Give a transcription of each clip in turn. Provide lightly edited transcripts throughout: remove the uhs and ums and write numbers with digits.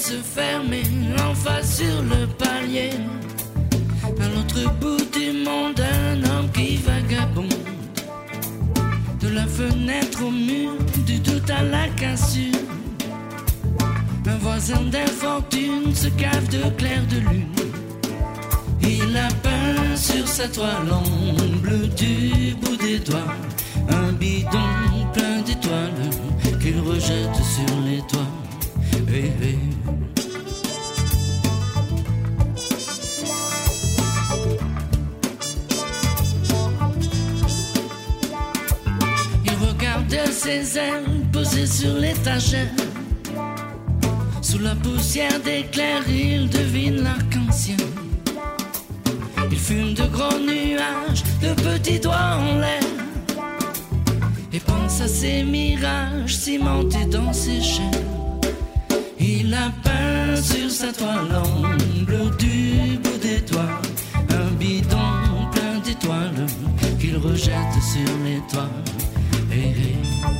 se fermer en face sur le palier. À l'autre bout du monde, un homme qui vagabonde. De la fenêtre au mur, du doute à la cassure. Un voisin d'infortune se cave de clair de lune. Il a peint sur sa toile en bleu du bout des doigts un bidon plein d'étoiles qu'il rejette sur les toits. Hey, hey. Il regarde ses ailes posées sur l'étagère. Sous la poussière d'éclairs, il devine l'arc-en-ciel. Il fume de gros nuages, de petits doigts en l'air, et pense à ces mirages cimentés dans ses chairs. Il a peint sur sa toile en bleu du bout des doigts un bidon plein d'étoiles qu'il rejette sur les toits. Hey, hey.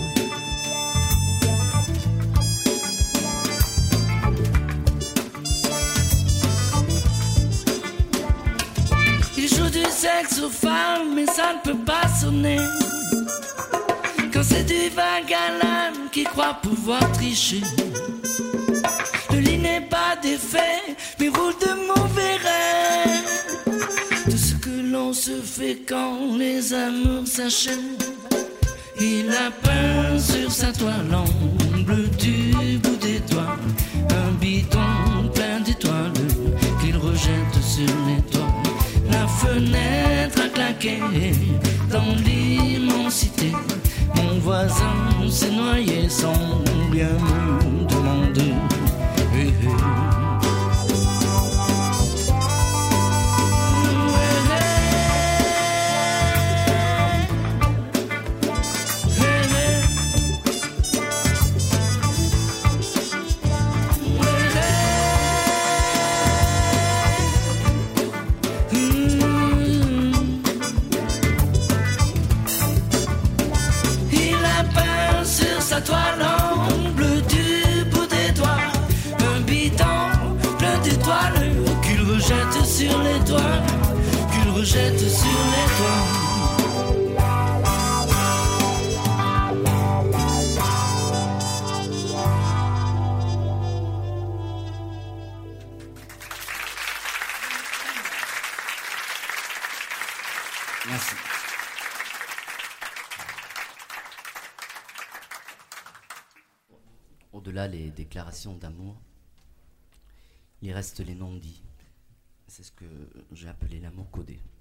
Du saxophone, mais ça ne peut pas sonner. Quand c'est du vague à l'âme qui croit pouvoir tricher. Le lit n'est pas défait, mais roule de mauvais rêves. Tout ce que l'on se fait quand les amours s'achèvent. Il a peint sur sa toile en bleu du bout des doigts un bidon plein d'étoiles qu'il rejette sur les toits. La fenêtre a claqué dans l'immensité. Mon voisin s'est noyé sans rien me demander. Hey, hey. Toile en bleu du bout des doigts un bidon plein d'étoiles qu'il rejette sur les toits, qu'il rejette sur les toits. Merci. Au-delà les déclarations d'amour, il reste les non-dits. C'est ce que j'ai appelé l'amour codé.